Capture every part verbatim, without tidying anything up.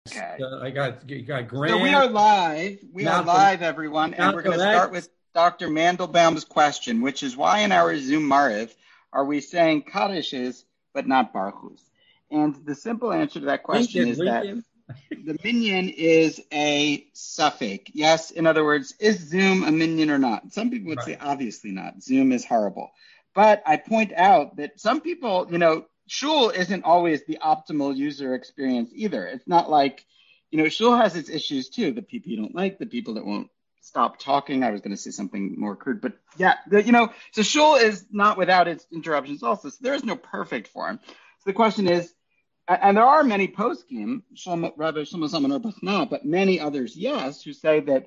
Okay. Uh, I got you got So we Grant, are live. We are Malcolm, live, everyone, and we're going Malcolm to start X. with Doctor Mandelbaum's question, which is why in our Zoom Mariv are we saying Kadishes but not Baruchus? And the simple answer to that question Lincoln, is that Lincoln. the minyan is a suffix. Yes, in other words, is Zoom a minyan or not? Some people would Right. say obviously not. Zoom is horrible. But I point out that some people, you know, Shul isn't always the optimal user experience either. It's not like, you know, Shul has its issues too. The people you don't like, the people that won't stop talking. I was going to say something more crude, but yeah, the, you know, so Shul is not without its interruptions also. So there is no perfect form. So the question is, and there are many poskim, Rabbi Shlomo Zalman Auerbach not, but many others, yes, who say that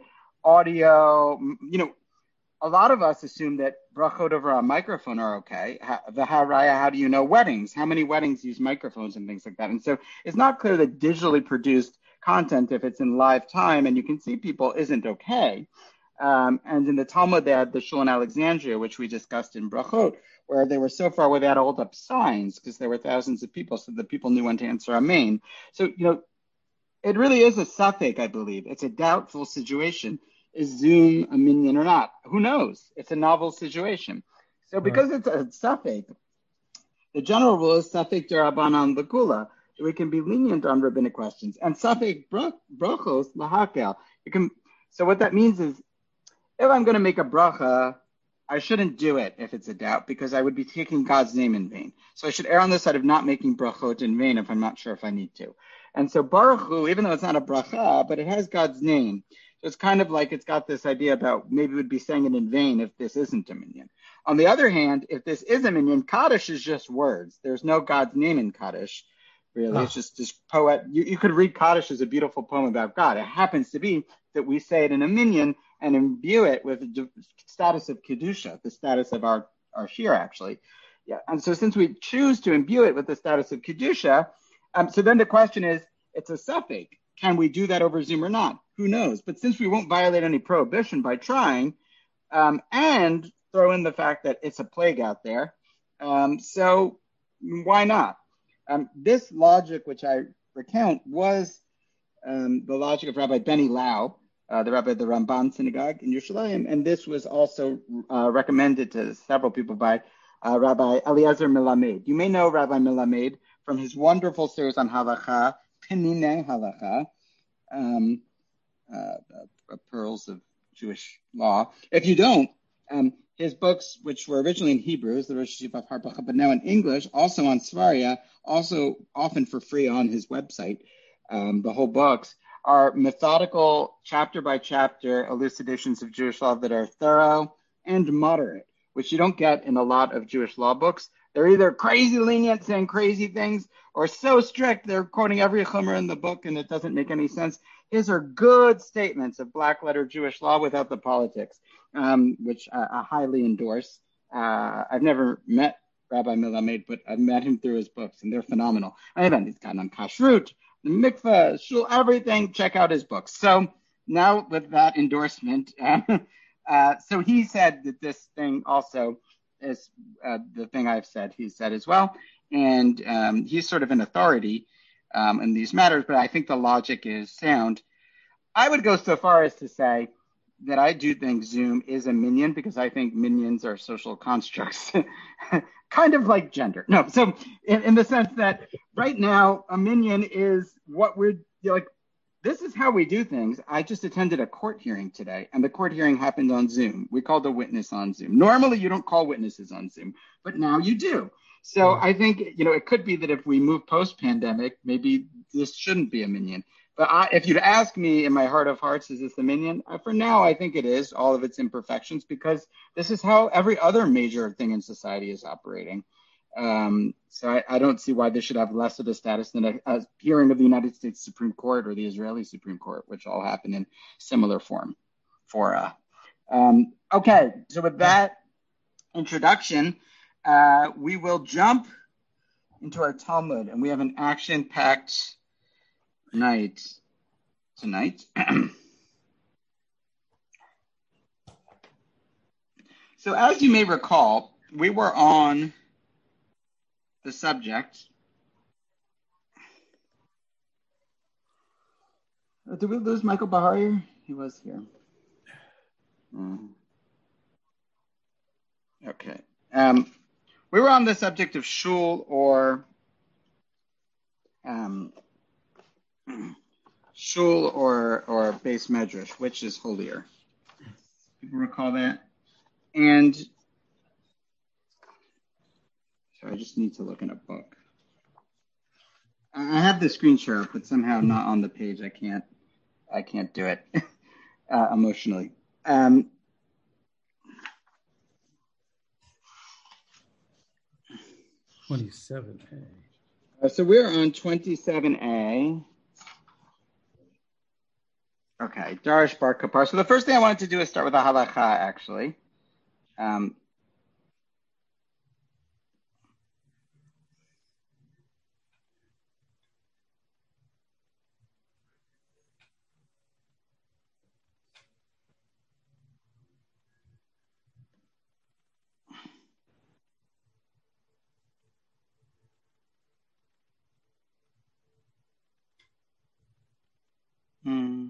audio, you know, a lot of us assume that brachot over a microphone are okay. The haraya, how do you know weddings? How many weddings use microphones and things like that? And so it's not clear that digitally produced content, if it's in live time and you can see people, isn't okay. Um, and in the Talmud, they had the Shul in Alexandria, which we discussed in brachot, where they were so far away they had to hold up signs because there were thousands of people, so the people knew when to answer Amen. So, you know, it really is a suffix, I believe. It's a doubtful situation. Is Zoom a minyan or not? Who knows? It's a novel situation. So Right. because it's a suffix, the general rule is suffix derabanan l'kula. We can be lenient on rabbinic questions. And suffix brachos lahakel. You can. So what that means is, if I'm going to make a bracha, I shouldn't do it if it's a doubt, because I would be taking God's name in vain. So I should err on the side of not making brachot in vain if I'm not sure if I need to. And so Baruch Hu, even though it's not a bracha, but it has God's name. So it's kind of like it's got this idea about maybe we'd be saying it in vain if this isn't a minyan. On the other hand, if this is a minyan, Kaddish is just words. There's no God's name in Kaddish, really. Ah, It's just this poet. You, you could read Kaddish as a beautiful poem about God. It happens to be that we say it in a minyan and imbue it with the status of Kedusha, the status of our, our shir, actually. Yeah. And so since we choose to imbue it with the status of Kedusha, um, so then the question is, it's a suffix. Can we do that over Zoom or not? Who knows? But since we won't violate any prohibition by trying, um, and throw in the fact that it's a plague out there, um, so why not? Um, this logic, which I recount, was um, the logic of Rabbi Benny Lau, uh, the Rabbi of the Ramban Synagogue in Yerushalayim, and this was also uh, recommended to several people by uh, Rabbi Eliezer Melamed. You may know Rabbi Melamed from his wonderful series on Halacha, Penine Halacha, um, uh, uh, Pearls of Jewish Law. If you don't, um, his books, which were originally in Hebrew, the Rosh Yeshiva of Har Harbach, but now in English, also on Svaria, also often for free on his website, um, the whole books, are methodical, chapter by chapter elucidations of Jewish law that are thorough and moderate, which you don't get in a lot of Jewish law books. They're either crazy lenient, saying crazy things, or so strict they're quoting every chumrah in the book and it doesn't make any sense. His are good statements of black letter Jewish law without the politics, um, which I, I highly endorse. Uh, I've never met Rabbi Melamed, but I've met him through his books, and they're phenomenal. I haven't. He's got on kashrut, the mikvah, shul, everything. Check out his books. So now with that endorsement, uh, uh, so he said that this thing also is uh, the thing I've said, he said as well. And um, he's sort of an authority um, in these matters, but I think the logic is sound. I would go so far as to say that I do think Zoom is a minyan because I think minions are social constructs, kind of like gender. No, so in, in the sense that right now a minion is what we're like. This is how we do things. I just attended a court hearing today, and the court hearing happened on Zoom. We called a witness on Zoom. Normally, you don't call witnesses on Zoom, but now you do. So I think, you know, it could be that if we move post-pandemic, maybe this shouldn't be a minyan. But I, if you'd ask me in my heart of hearts, is this a minyan? Uh, for now, I think it is, all of its imperfections, because this is how every other major thing in society is operating. Um, so I, I don't see why this should have less of a status than a, a hearing of the United States Supreme Court or the Israeli Supreme Court, which all happen in similar form. For uh, um, okay, so with that introduction, uh, we will jump into our Talmud, and we have an action-packed night tonight. So as you may recall, we were on the subject Uh, Did we lose Michael Bahari? He was here. Mm. Okay. Um, we were on the subject of shul or um, shul or or base medrash, which is holier. People recall that? And so I just need to look in a book. I have the screen share, but somehow not on the page. I can't. I can't do it uh, emotionally. Um, twenty-seven A. uh, so we're on twenty-seven A. Okay, Darish Bar Kapar. So the first thing I wanted to do is start with a halacha, actually. Um, hmm.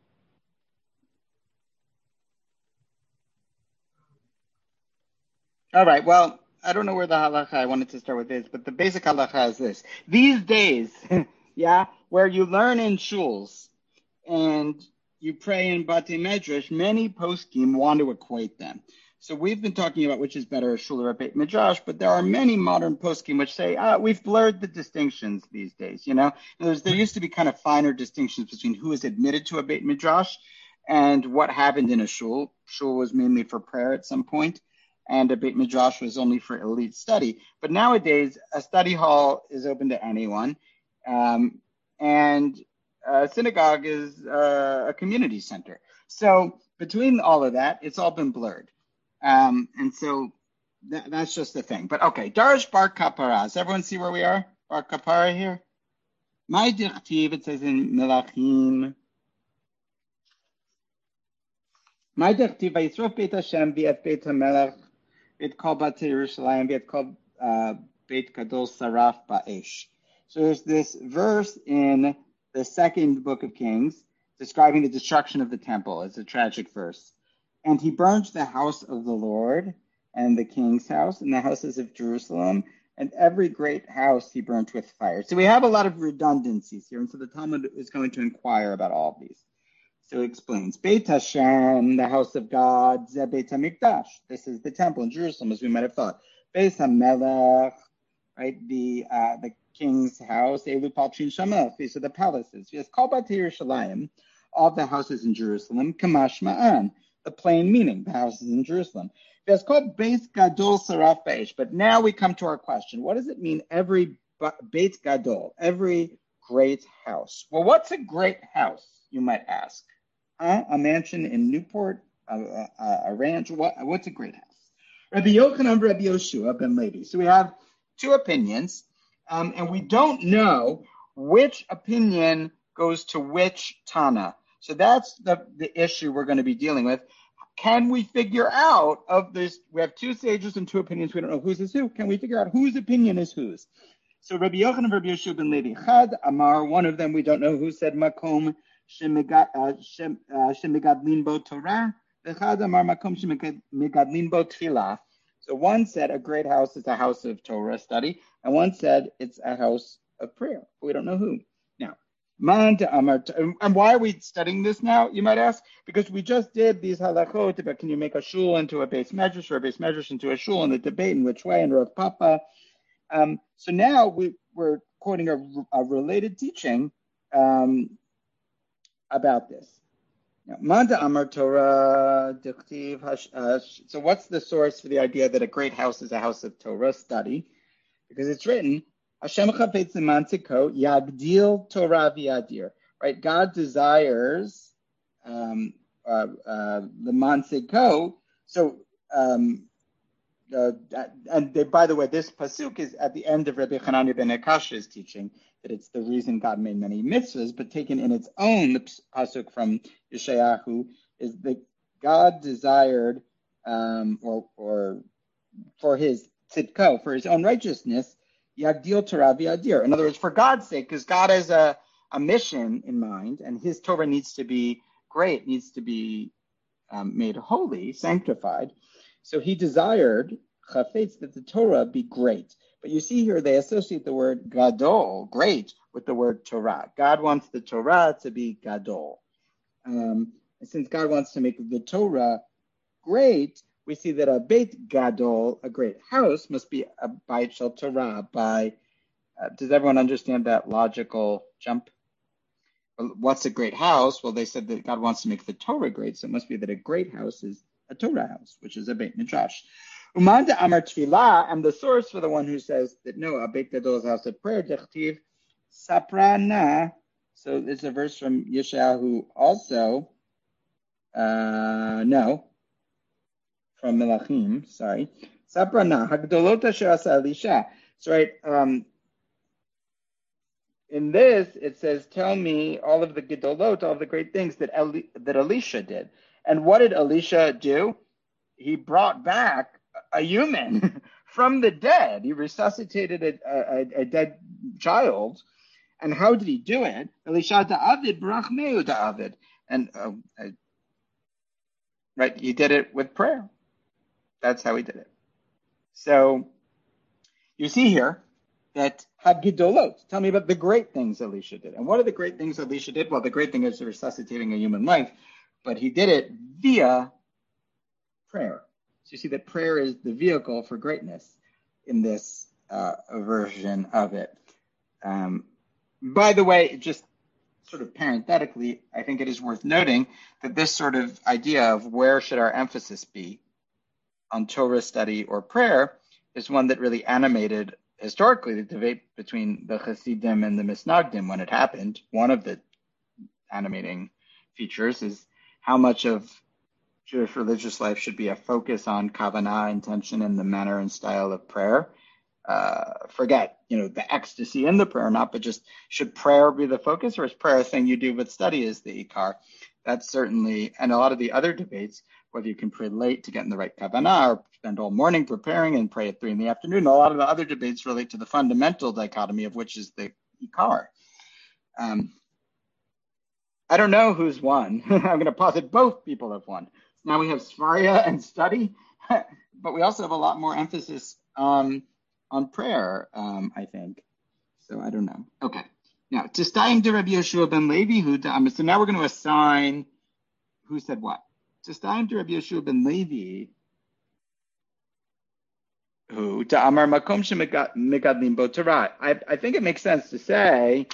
All right, well, I don't know where the halacha I wanted to start with is, but the basic halacha is this. These days, yeah, where you learn in shuls and you pray in Bati Medrash, many poskim want to equate them. So we've been talking about which is better, a shul or a Beit Midrash, but there are many modern poskim which say, ah, we've blurred the distinctions these days, you know? There's, there used to be kind of finer distinctions between who is admitted to a Beit Midrash and what happened in a shul. Shul was mainly for prayer at some point, and a Beit Midrash was only for elite study. But nowadays, a study hall is open to anyone, um, and a synagogue is uh, a community center. So between all of that, it's all been blurred. Um, and so that, that's just the thing. But okay, Darish Bar Kapara. Does everyone see where we are? Bar Kapara here? My dichtiv, it says in Melachim. My dichtiv, Vayisrof Beit Hashem v'et Beit HaMelech v'et kol Batei Yerushalayim v'et kol uh, Beit Gadol Saraf Ba'esh. So there's this verse in the second book of Kings describing the destruction of the temple. It's a tragic verse. And he burned the house of the Lord and the king's house and the houses of Jerusalem, and every great house he burnt with fire. So we have a lot of redundancies here, and so the Talmud is going to inquire about all of these. So he explains, Beit Hashem, the house of God, Ze Beit HaMikdash. This is the temple in Jerusalem, as we might have thought. Beit HaMelech, right, the uh, the king's house, Elu Palchin Shamelech, these are the palaces. Yes, Kol Batei Yerushalayim, all the houses in Jerusalem, Kamash Ma'an, the plain meaning, the houses in Jerusalem. It's called Beit Gadol Saraf Ba'esh. But now we come to our question. What does it mean, every Beit Gadol, every great house? Well, what's a great house, you might ask? Huh? A mansion in Newport, a, a, a ranch? What, what's a great house? Rabbi Yochanan, Rabbi Yoshua ben Levi. So we have two opinions, um, and we don't know which opinion goes to which Tana. So that's the, the issue we're going to be dealing with. Can we figure out of this? We have two sages and two opinions. We don't know whose is who. Can we figure out whose opinion is whose? So Rabbi Yochanan, Rabbi Yeshua ben Levi Chad Amar, one of them we don't know who said Makom Shemigadlin Bo Torah. The Chad Amar Makom Shemigadlin Bo Tfilah. So one said a great house is a house of Torah study, and one said it's a house of prayer. We don't know who. Now, and why are we studying this now, you might ask? Because we just did these halachot about can you make a shul into a base medrash or a base medrash into a shul, and the debate in which way, and Rav Papa. Um, so now we, we're quoting a, a related teaching um, about this. Now, Manda Amar Torah Dichtiv Hash. So what's the source for the idea that a great house is a house of Torah study? Because it's written, Hashem chafetz lemantziko yagdil Torah v'yadir. Right? God desires um, uh, uh, lemantziko. So, um, uh, and they, by the way, this pasuk is at the end of Rabbi Hanani ben Akash's teaching that it's the reason God made many mitzvahs, but taken in its own, the pasuk from Yeshayahu is that God desired, um, or or for his tzidko, for his own righteousness, Yagdil Torah v'yadir. In other words, for God's sake, because God is a, a mission in mind, and his Torah needs to be great, needs to be um, made holy, sanctified. So he desired, chafetz, that the Torah be great. But you see here, they associate the word gadol, great, with the word Torah. God wants the Torah to be gadol. Um, and since God wants to make the Torah great, we see that a Beit Gadol, a great house, must be a Beit Shel Torah. By uh, does everyone understand that logical jump? What's a great house? Well, they said that God wants to make the Torah great, so it must be that a great house is a Torah house, which is a Beit Midrash. Umanda Amar Tfilah, and the source for the one who says that no, a Beit Gadol is a house of prayer, Dechtiv Saprana. So it's a verse from Yeshayahu also. Uh, no, from Melachim, sorry. Saprana, Hagdolot Asher Asa Elisha. So, right, um, in this, it says, tell me all of the Gedolot, all of the great things that Eli- that Elisha did. And what did Elisha do? He brought back a human from the dead. He resuscitated a, a, a dead child. And how did he do it? Elisha da'avid, brachmeu da'avid. And, uh, uh, right, he did it with prayer. That's how he did it. So, you see here that Hagidolot, tell me about the great things Elisha did. And what are the great things Elisha did? Well, the great thing is resuscitating a human life, but he did it via prayer. So you see that prayer is the vehicle for greatness in this uh, version of it. Um, by the way, just sort of parenthetically, I think it is worth noting that this sort of idea of where should our emphasis be on Torah study or prayer is one that really animated historically the debate between the Hasidim and the Misnagdim when it happened. One of the animating features is how much of Jewish religious life should be a focus on kavanah, intention, and the manner and style of prayer. Uh, forget, you know, the ecstasy in the prayer or not, but just should prayer be the focus, or is prayer a thing you do but study is the ikar? That's certainly, and a lot of the other debates, whether you can pray late to get in the right kavanah or spend all morning preparing and pray at three in the afternoon, a lot of the other debates relate to the fundamental dichotomy of which is the ikar. Um, I don't know who's won. I'm going to posit both people have won. Now we have Svaria and study, but we also have a lot more emphasis on on prayer, um, I think. So I don't know. Okay. Now, Tistayim de Rabbi Yeshua ben Levi, who, um, so now we're going to assign who said what. Tistayim de Rabbi Yeshua ben Levi, who, to Amar Makom Shemegadlim Bo Torah. I I think it makes sense to say,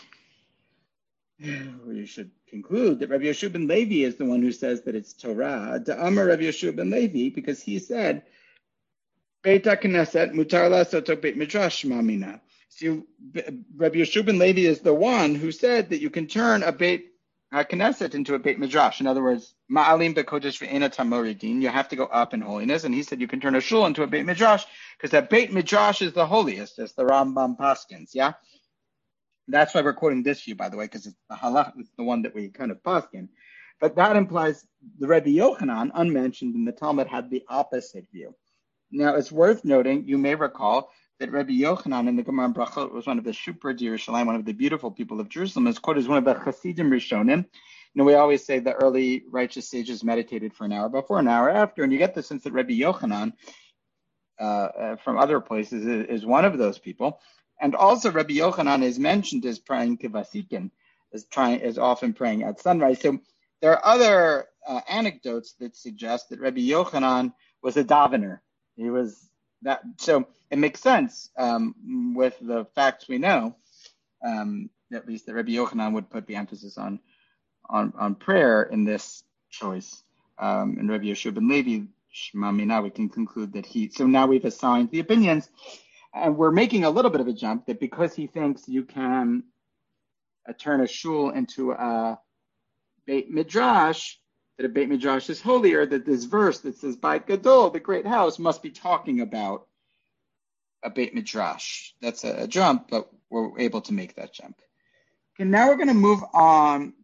you should conclude that Rabbi Yeshua ben Levi is the one who says that it's Torah. To Amar Rabbi Yeshua ben Levi, because he said, Beit HaKnesset mutar la'asot beit midrash mamina. So Rabbi Yeshua ben Levi is the one who said that you can turn a Beit HaKnesset into a Beit Midrash. In other words, ma'alim bekodesh ve'ena tamoridin. You have to go up in holiness. And he said you can turn a shul into a Beit Midrash because that Beit Midrash is the holiest, as the Rambam paskins. Yeah, that's why we're quoting this view, by the way, because it's the halach, it's the one that we kind of paskin. But that implies the Rabbi Yochanan, unmentioned in the Talmud, had the opposite view. Now, it's worth noting, you may recall that Rabbi Yochanan in the Gemara Brachot was one of the Shupra de Yerushalayim, one of the beautiful people of Jerusalem, is quoted as one of the Hasidim Rishonim. You know, we always say the early righteous sages meditated for an hour before, an hour after, and you get the sense that Rabbi Yochanan, uh, uh, from other places, is, is one of those people. And also Rabbi Yochanan is mentioned as praying kivasikin, as trying, as often praying at sunrise. So there are other uh, anecdotes that suggest that Rabbi Yochanan was a davener. He was that, so it makes sense um, with the facts we know, um, at least that Rabbi Yochanan would put the emphasis on on, on prayer in this choice. Um, and Rabbi Yeshua ben Levi, Shmami, now we can conclude that he, so now we've assigned the opinions, and we're making a little bit of a jump that because he thinks you can uh, turn a shul into a Beit Midrash, that a Beit Midrash is holier, that this verse that says, Beit Gadol, the great house, must be talking about a Beit Midrash. That's a, a jump, but we're able to make that jump. Okay, now we're going to move on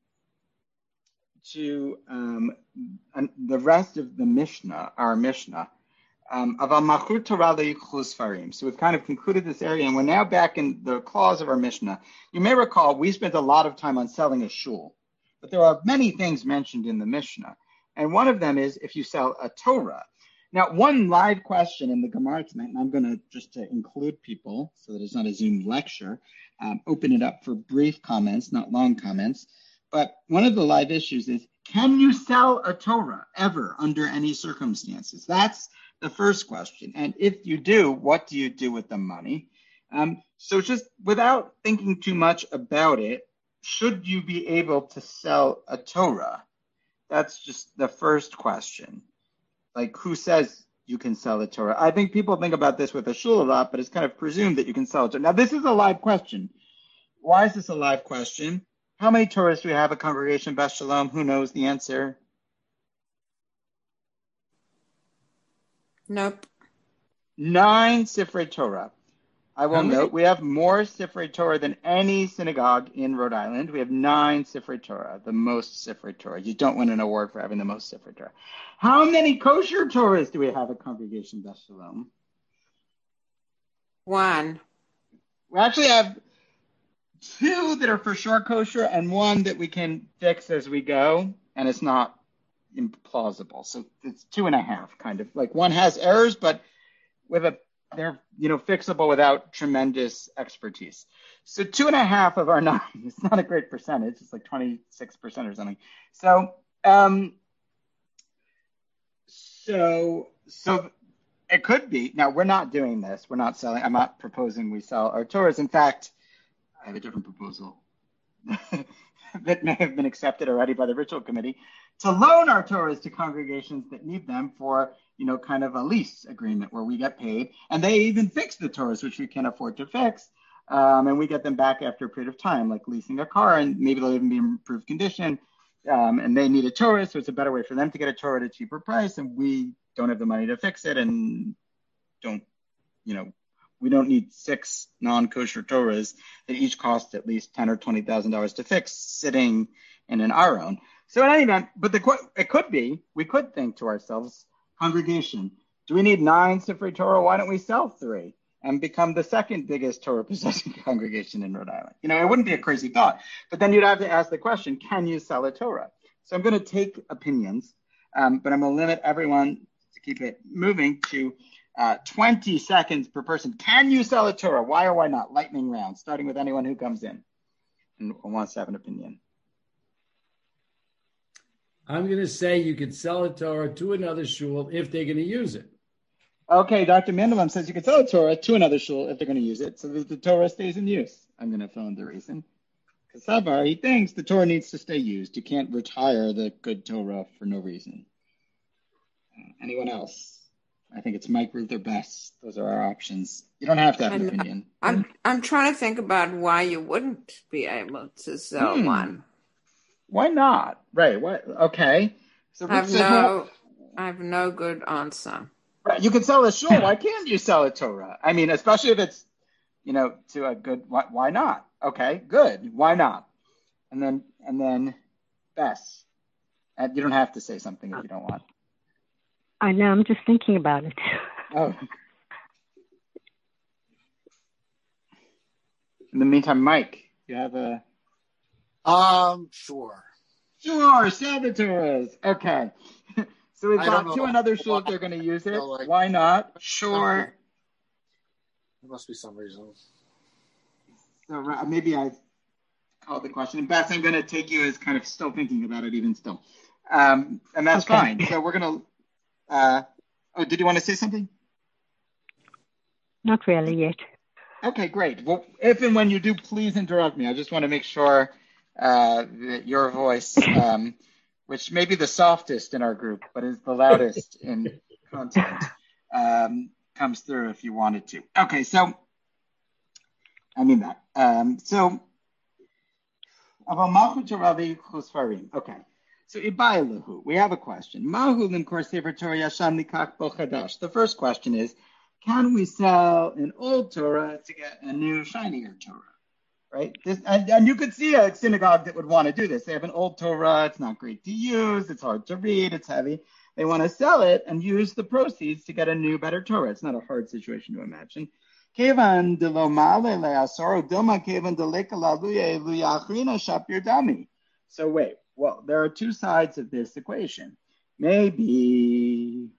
to um, the rest of the Mishnah, our Mishnah. Um, Aval Malchut Torah leyichlu Sfarim. So we've kind of concluded this area, and we're now back in the clause of our Mishnah. You may recall we spent a lot of time on selling a shul, but there are many things mentioned in the Mishnah, and one of them is if you sell a Torah. Now, one live question in the Gemara tonight, and I'm going to just to include people so that it's not a Zoom lecture, um, open it up for brief comments, not long comments. But one of the live issues is, can you sell a Torah ever under any circumstances? That's the first question. And if you do, what do you do with the money? Um, so just without thinking too much about it, should you be able to sell a Torah? That's just the first question. Like, who says you can sell a Torah? I think people think about this with a shul a lot, but it's kind of presumed that you can sell a Torah. Now, this is a live question. Why is this a live question? How many Torahs do we have at Congregation Beth Shalom? Who knows the answer? Nope. Nine Sifrei Torah. I will How many? note we have more Sifrei Torah than any synagogue in Rhode Island. We have nine Sifrei Torah, the most Sifrei Torah. You don't win an award for having the most Sifrei Torah. How many kosher Torahs do we have at Congregation Beth Shalom? One. We actually have two that are for sure kosher and one that we can fix as we go, and it's not implausible. So it's two and a half, kind of. Like one has errors, but with a they're you know fixable without tremendous expertise. So two and a half of our nine, it's not a great percentage. It's like twenty-six percent or something. So um, so so it could be. Now we're not doing this. We're not selling. I'm not proposing we sell our Torahs. In fact, I have a different proposal that may have been accepted already by the ritual committee to loan our Torahs to congregations that need them for, you know, kind of a lease agreement where we get paid. And they even fix the Torahs, which we can't afford to fix. Um, and we get them back after a period of time, like leasing a car, and maybe they'll even be in improved condition. Um, and they need a Torah, so it's a better way for them to get a Torah at a cheaper price. And we don't have the money to fix it and don't, you know, we don't need six non-kosher Torahs that each cost at least ten or twenty thousand dollars to fix, sitting in an Aron. So in any event, but the it could be we could think to ourselves, congregation, do we need nine Sifrei Torah? Why don't we sell three and become the second biggest Torah possessing congregation in Rhode Island? You know, it wouldn't be a crazy thought, but then you'd have to ask the question: can you sell a Torah? So I'm going to take opinions, um, but I'm going to limit everyone to keep it moving to Uh, twenty seconds per person. Can you sell a Torah? Why or why not? Lightning round, starting with anyone who comes in and wants to have an opinion. I'm going to say you could sell a Torah to another shul if they're going to use it. Okay, Doctor Mandelbaum says you can sell a Torah to another shul if they're going to use it, so that the Torah stays in use. I'm going to fill in the reason. Because Savar, he thinks the Torah needs to stay used. You can't retire the good Torah for no reason. Uh, anyone else? I think it's Mike, Ruth, or Bess. Those are our options. You don't have to have an And opinion. I'm I'm trying to think about why you wouldn't be able to sell Hmm. one. Why not? Right. What? Okay. So I have Ruth says, no well, I have no good answer. right, you can sell a shul. Why can't you sell a Torah? I mean, especially if it's, you know, to a good. Why, why not? Okay, good. Why not? And then and then, Bess, and you don't have to say something if you don't want. I know, I'm just thinking about it. Oh. In the meantime, Mike, you have a... Um, sure. Sure, sell the Torahs. Okay. So we've I got don't two know another shul why. if they're going to use it. So, like, Why not? Sure. There must be some reason. So uh, maybe I called the question. And Beth, I'm going to take you as kind of still thinking about it even still. Um, and that's Okay. fine. So we're going to... Uh, oh, did you want to say something? Not really yet. Okay, great. Well, if and when you do, please interrupt me. I just want to make sure uh, that your voice, um, which may be the softest in our group, but is the loudest in content, um, comes through if you wanted to. Okay, so I mean that. Um, so, about Malchut Torah v'Chusfarim. Okay. So, Ibailahu, we have a question. Mahu limkor sefer Torah yashan likach bo chadash. The first question is, can we sell an old Torah to get a new, shinier Torah? right? This, and, and you could see a synagogue that would want to do this. They have an old Torah. It's not great to use. It's hard to read. It's heavy. They want to sell it and use the proceeds to get a new, better Torah. It's not a hard situation to imagine. So wait, well, there are two sides of this equation. Maybe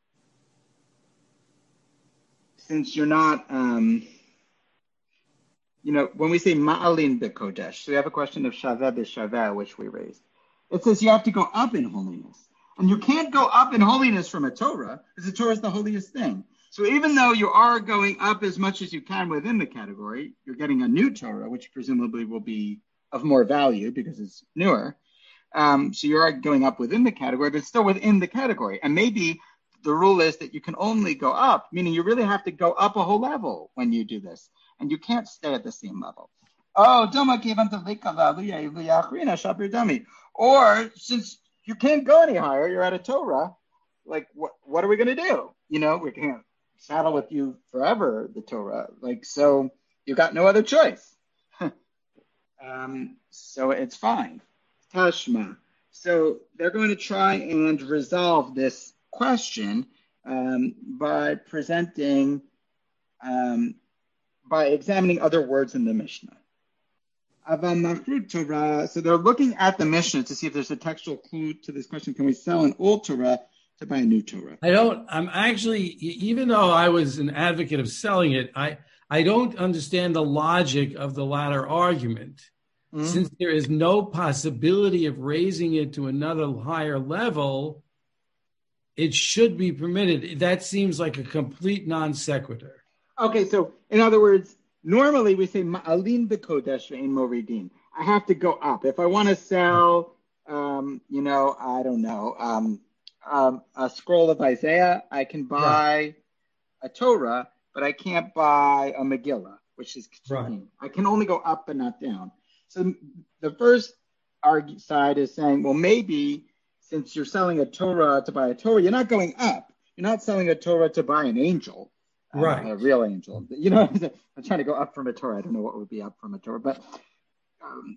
since you're not, um, you know, when we say ma'alin bekodesh, so we have a question of shaveh b'shaveh, which we raised. It says you have to go up in holiness. And you can't go up in holiness from a Torah, because the Torah is the holiest thing. So even though you are going up as much as you can within the category, you're getting a new Torah, which presumably will be of more value because it's newer. Um, so you are going up within the category, but still within the category. And maybe the rule is that you can only go up, meaning you really have to go up a whole level when you do this. And you can't stay at the same level. Oh, or since you can't go any higher, you're at a Torah, like what what are we going to do? You know, we can't saddle with you forever, the Torah. Like, so you got no other choice. um, so it's fine. Tashma. So they're going to try and resolve this question um, by presenting, um, by examining other words in the Mishnah. So they're looking at the Mishnah to see if there's a textual clue to this question. Can we sell an old Torah to buy a new Torah? I don't, I'm actually, even though I was an advocate of selling it, I, I don't understand the logic of the latter argument. Mm-hmm. Since there is no possibility of raising it to another higher level, it should be permitted. That seems like a complete non sequitur. Okay, so in other words, normally we say ma'alin b'kodesh ve'en moridin. I have to go up. If I want to sell, um, you know, I don't know, um, um, a scroll of Isaiah, I can buy right. a Torah, but I can't buy a Megillah, which is Ketuvim. Right. I can only go up but not down. So the first argue side is saying, well, maybe since you're selling a Torah to buy a Torah, you're not going up. You're not selling a Torah to buy an angel. Right. Uh, a real angel. You know, I'm trying to go up from a Torah. I don't know what would be up from a Torah, but, um,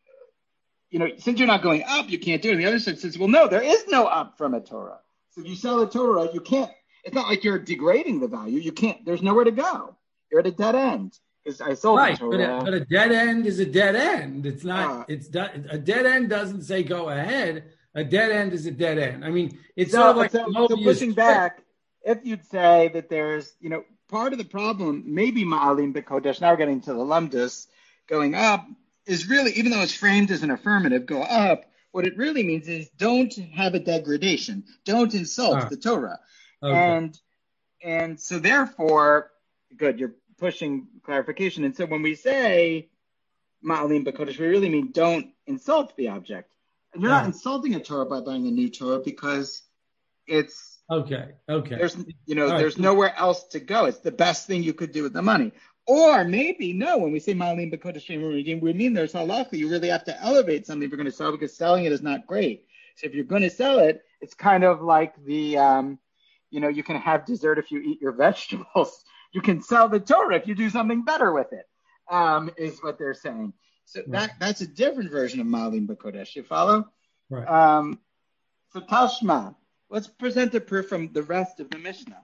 you know, since you're not going up, you can't do it. And the other side says, well, no, there is no up from a Torah. So if you sell a Torah, you can't, it's not like you're degrading the value. You can't, there's nowhere to go. You're at a dead end. Because I sold right, a Torah. But, a, but a dead end is a dead end. It's not, uh, it's a dead end doesn't say go ahead. A dead end is a dead end. I mean, it's so, sort of like so, so pushing back. If you'd say that there's, you know, part of the problem, maybe Ma'alim B'Kodesh, now we're getting to the Lumdus, going up, is really, even though it's framed as an affirmative, go up, what it really means is don't have a degradation. Don't insult ah, the Torah. Okay. And and so therefore, good, you're pushing clarification. And so when we say Ma'alim B'Kodesh, we really mean don't insult the object. And you're ah. not insulting a Torah by buying a new Torah because it's, Okay. Okay. There's, you know, All there's right. nowhere else to go. It's the best thing you could do with the money. Or maybe, no, when we say Ma'alim B'Kodesh Ve'en we mean there's halacha. You really have to elevate something if you're going to sell, because selling it is not great. So if you're going to sell it, it's kind of like the, um, you know, you can have dessert if you eat your vegetables. You can sell the Torah if you do something better with it, um, is what they're saying. So right. that that's a different version of Ma'alim B'Kodesh. You follow? Right. Um, so Tashma. Let's present a proof from the rest of the Mishnah.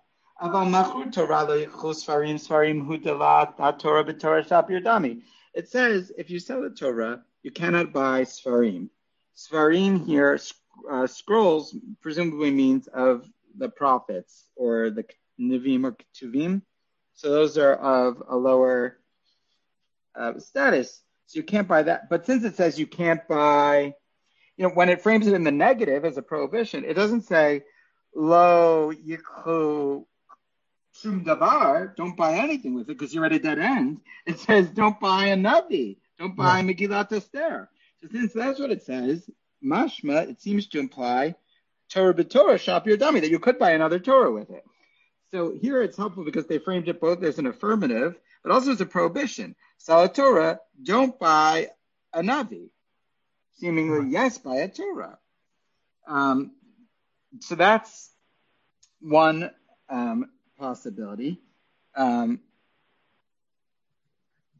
It says if you sell a Torah, you cannot buy Sfarim. Sfarim here, uh, scrolls, presumably means of the prophets or the Nevi'im or Ketuvim. So those are of a lower uh, status. So you can't buy that. But since it says you can't buy, you know, when it frames it in the negative as a prohibition, it doesn't say, lo yikhu shum davar, don't buy anything with it because you're at a dead end. It says, don't buy a Navi, don't buy yeah. Megillat Esther. So since that's what it says, mashma, it seems to imply Torah b'Torah, shop your dummy, that you could buy another Torah with it. So here it's helpful because they framed it both as an affirmative, but also as a prohibition. Sell a Torah, don't buy a Navi. Seemingly, yes, by a Torah. Um, so that's one um, possibility. Um,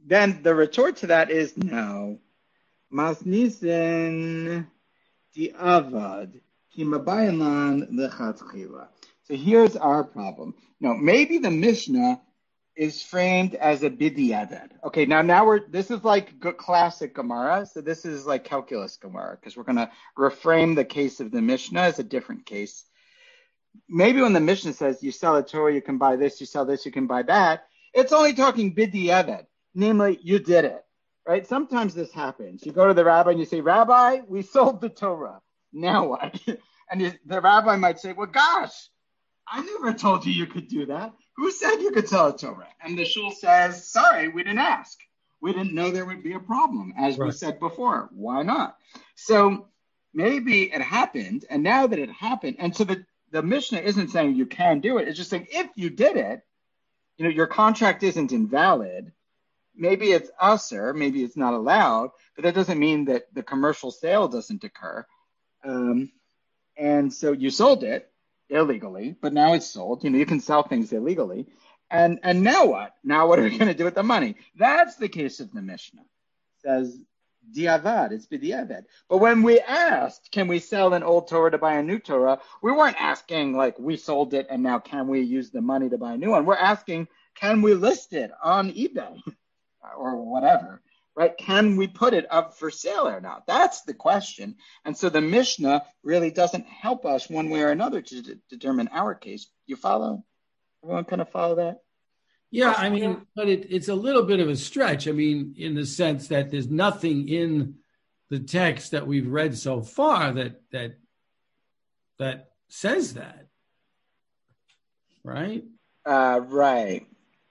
then the retort to that is no. Masnisen di'avad ki mabayalan lechatchila. So here's our problem. No, maybe the Mishnah is framed as a b'diavad. Okay, now now we're this is like classic Gemara, so this is like calculus Gemara because we're going to reframe the case of the Mishnah as a different case. Maybe when the Mishnah says you sell a Torah, you can buy this, you sell this, you can buy that, it's only talking b'diavad, namely you did it, right? Sometimes this happens. You go to the rabbi and you say, Rabbi, we sold the Torah. Now what? And you, the rabbi might say, well, gosh, I never told you you could do that. Who said you could sell a Torah? And the shul says, sorry, we didn't ask. We didn't know there would be a problem, as right. we said before. Why not? So maybe it happened, and now that it happened, and so the, the Mishnah isn't saying you can do it. It's just saying if you did it, you know, your contract isn't invalid. Maybe it's usher, maybe it's not allowed, but that doesn't mean that the commercial sale doesn't occur. Um, and so you sold it illegally, but now it's sold. You know, you can sell things illegally. And and now what? Now what are we going to do with the money? That's the case of the Mishnah. It says, diavad, it's b'diavad. But when we asked, can we sell an old Torah to buy a new Torah, we weren't asking, like, we sold it and now can we use the money to buy a new one? We're asking, can we list it on eBay or whatever? Right? Can we put it up for sale or not? That's the question. And so the Mishnah really doesn't help us one way or another to de- determine our case. You follow? Everyone kind of follow that? Yeah, I mean, but it, it's a little bit of a stretch. I mean, in the sense that there's nothing in the text that we've read so far that that that says that. Right? Uh, right.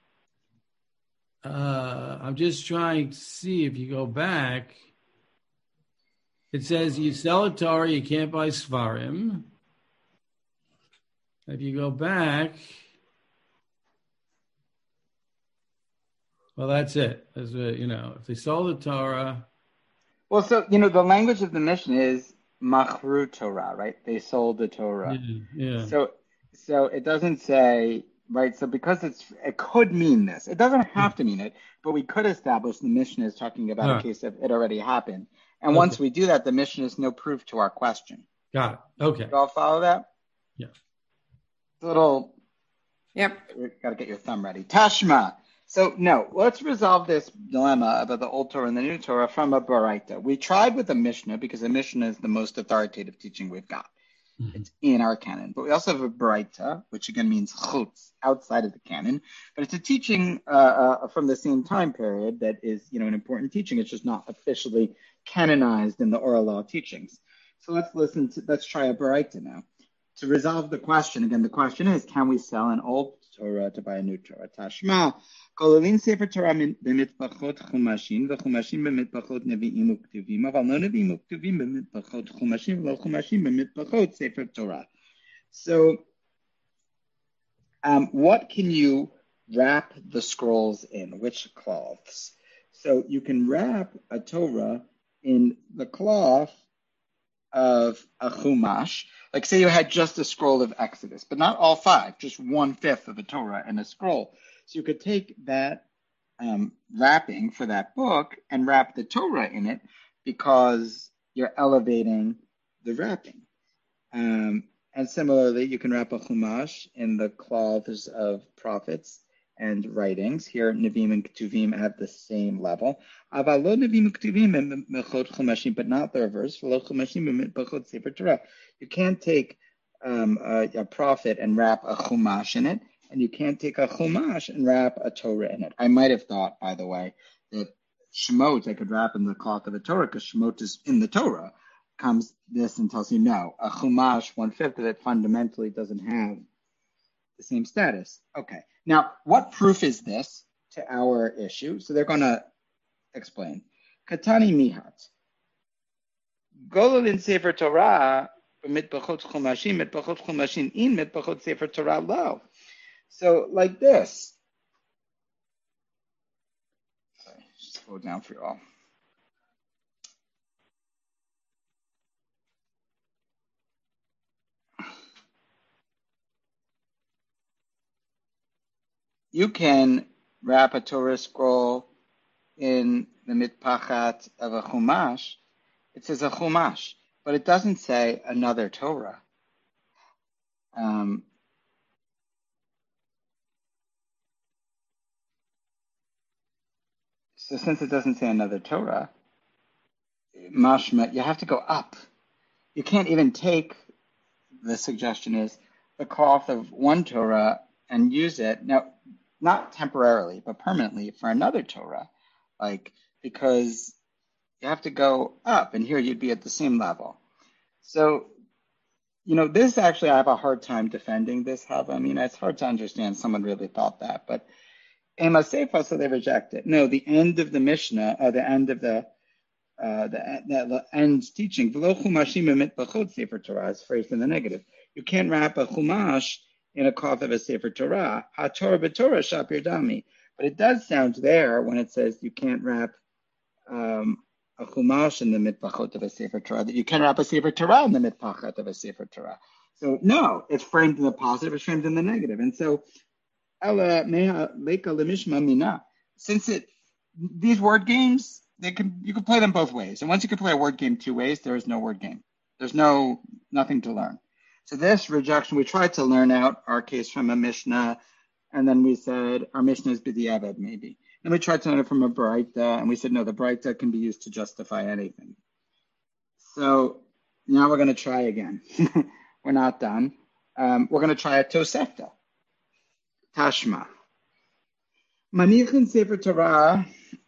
Uh, I'm just trying to see if you go back. It says you sell a Torah, you can't buy Svarim. If you go back, well, that's it. That's what, you know, if they sold the Torah. Well, so, you know, the language of the Mishnah is machru Torah, right? They sold the Torah. Yeah, yeah. So, so it doesn't say... Right, so because it's it could mean this. It doesn't have to mean it, but we could establish the Mishnah is talking about right. a case of it already happened. And okay. once we do that, the Mishnah is no proof to our question. Got it. Okay. You all follow that? Yeah. It's a little... Yep. We've got to get your thumb ready. Tashma. So, no, let's resolve this dilemma about the Old Torah and the New Torah from a Baraita. We tried with the Mishnah because the Mishnah is the most authoritative teaching we've got. It's in our canon. But we also have a Baraita, which again means chutz, outside of the canon. But it's a teaching uh, uh, from the same time period that is, you know, an important teaching. It's just not officially canonized in the oral law teachings. So let's listen to, let's try a Baraita now. To resolve the question, again, the question is, can we sell an old Torah to buy a new Torah? Tashma. Kololin sefer Torah b'mitpachot chumashim, v'chumashim b'mitpachot nevi'im uktuvim, aval no nevi'im uktuvim b'mitpachot chumashim, v'lo chumashim b'mitpachot sefer Torah. So, um, what can you wrap the scrolls in? Which cloths? So you can wrap a Torah in the cloth of a chumash. Like say you had just a scroll of Exodus, but not all five, just one-fifth of a Torah and a scroll. So you could take that um, wrapping for that book and wrap the Torah in it because you're elevating the wrapping. Um, and similarly, you can wrap a chumash in the cloths of prophets and writings. Here, Nevi'im and Ketuvim have the same level. Avalo Nevi'im and Ketuvim mechot chumashim, but not the reverse. V'lo chumashim b'chot sefer Torah. You can't take um, a, a prophet and wrap a chumash in it. And you can't take a chumash and wrap a Torah in it. I might have thought, by the way, that Shemot I could wrap in the cloth of a Torah because Shemot is in the Torah. Comes this and tells you no, a chumash, one-fifth of it fundamentally doesn't have the same status. Okay, now what proof is this to our issue? So they're going to explain. Katani mihat. Gololin sefer Torah, mitbachot chumashim, mitbachot chumashim in, mitbachot sefer Torah lo. So, like this. Sorry, just slow down for you all. You can wrap a Torah scroll in the mitpachat of a chumash, it says a chumash, but it doesn't say another Torah. Um, so since it doesn't say another Torah, mashma, you have to go up. You can't even take, the suggestion is, the cloth of one Torah and use it, now, not temporarily, but permanently for another Torah, like, because you have to go up, and here you'd be at the same level. So, you know, this actually, I have a hard time defending this, Hava. I mean, it's hard to understand someone really thought that, but Ema Seifa, so they reject it. No, the end of the Mishnah, or the end of the uh, the, the, the end teaching, V'lo chumashim emit b'chod Sefer Torah is phrased in the negative. You can't wrap a chumash in a cloth of a Sefer Torah. Ha Torah b'Torah shapir dami. But it does sound there when it says you can't wrap um, a chumash in the mitpachot of a Sefer Torah, that you can wrap a Sefer Torah in the mitpachat of a Sefer Torah. So no, it's framed in the positive, it's framed in the negative. And so, Ela meha leka lemishma mina. Since it, these word games, they can, you can play them both ways. And once you can play a word game two ways, there is no word game. There's no, nothing to learn. So this rejection, we tried to learn out our case from a Mishnah, and then we said our Mishnah is b'diavad maybe. And we tried to learn it from a Braita, and we said, no, the Braita can be used to justify anything. So now we're going to try again. We're not done. Um, we're going to try a Tosefta. Tashma. Manichin Sefer Torah,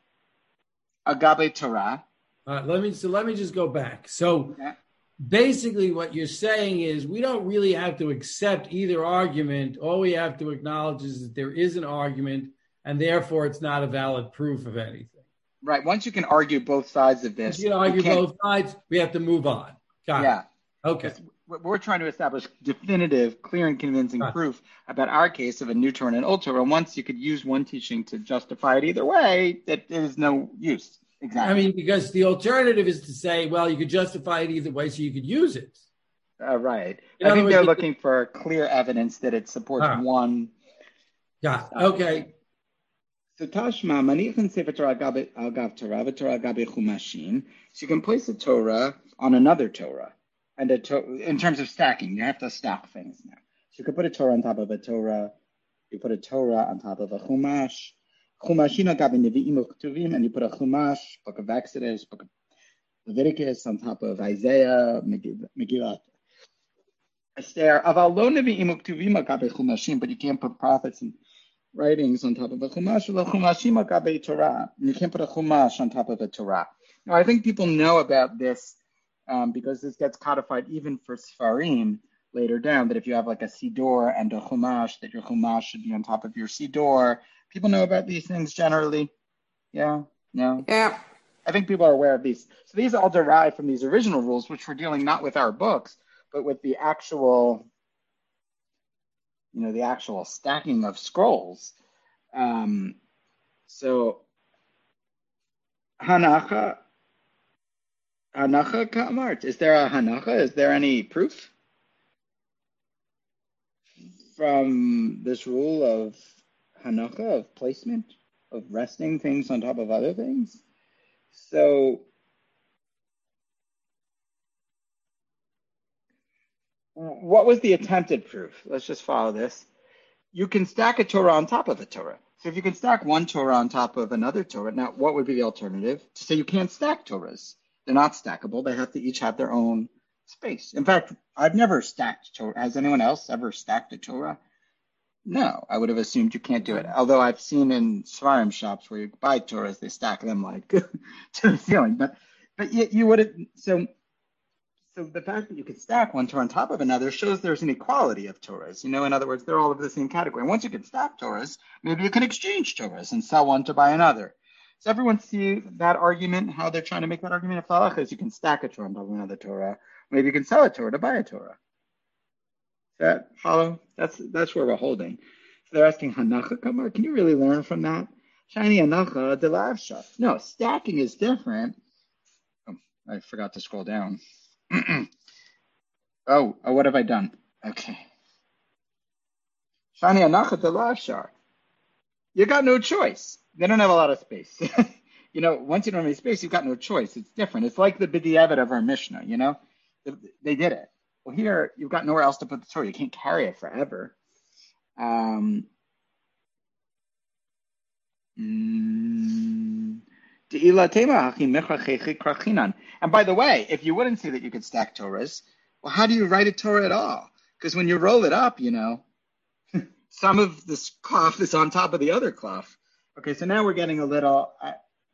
Agabe Torah. Uh, let me so let me just go back. So yeah. Basically what you're saying is we don't really have to accept either argument. All we have to acknowledge is that there is an argument, and therefore it's not a valid proof of anything. Right. Once you can argue both sides of this. Once you can argue both sides, we have to move on. Got yeah. it. Okay. It's, we're trying to establish definitive, clear and convincing right. proof about our case of a new Torah and an old Torah. And once you could use one teaching to justify it either way, that is no use. Exactly. I mean, because the alternative is to say, well, you could justify it either way so you could use it. Uh, right. In I think words, they're looking for clear evidence that it supports right. one. Yeah. Okay. So Tashma, Manichin Sefer Torah Agav Torah, v'Torah Agabe Chumashim. So you can place a Torah on another Torah. And a to- in terms of stacking, you have to stack things now. So you could put a Torah on top of a Torah. You put a Torah on top of a Chumash. Chumashina Gabi Nevi'im U'Ktuvim, and you put a Chumash, book of Exodus, book of Leviticus on top of Isaiah, Megillah, Esther. Aval lo Nevi'im U'Ktuvim Gabi Chumashim, but you can't put prophets and writings on top of a Chumash. Lo Chumashim Gabi Torah, and you can't put a Chumash on top of a Torah. Now, I think people know about this um, because this gets codified even for Sfarim later down, that if you have like a Sidor and a Chumash, that your Chumash should be on top of your Sidor. People know about these things generally. Yeah, no. Yeah. I think people are aware of these. So these all derive from these original rules, which we're dealing not with our books, but with the actual, you know, the actual stacking of scrolls. Um, so, Hanacha, Hanacha Ka'amart. Is there a Hanacha? Is there any proof from this rule of Hanacha, of placement, of resting things on top of other things? So, what was the attempted proof? Let's just follow this. You can stack a Torah on top of a Torah. So if you can stack one Torah on top of another Torah, now what would be the alternative? To say you can't stack Torahs. They're not stackable. They have to each have their own space. In fact, I've never stacked Torah. Has anyone else ever stacked a Torah? No, I would have assumed you can't do it. Although I've seen in Svarim shops where you buy Torahs, they stack them like to the ceiling. But but you, you would have, so so the fact that you could stack one Torah on top of another shows there's an equality of Torahs. You know, in other words, they're all of the same category. And once you can stack Torahs, maybe you can exchange Torahs and sell one to buy another. Does everyone see that argument, how they're trying to make that argument? If the halacha is you can stack a Torah on top of another Torah, maybe you can sell a Torah to buy a Torah. That follow? That's that's where we're holding. So they're asking Hanacha Kamar. Can you really learn from that? Shiny Hanacha de Lavsha. No, stacking is different. Oh, I forgot to scroll down. oh, oh, what have I done? Okay. Shiny Hanacha de Lavshar. You got no choice. They don't have a lot of space. you know, once you don't have any space, you've got no choice. It's different. It's like the b'diavad of our Mishnah, you know? They did it. Well, here, you've got nowhere else to put the Torah. You can't carry it forever. Um, mm, and by the way, if you wouldn't say that you could stack Torahs, well, how do you write a Torah at all? Because when you roll it up, you know, some of this cloth is on top of the other cloth. Okay, so now we're getting a little, I,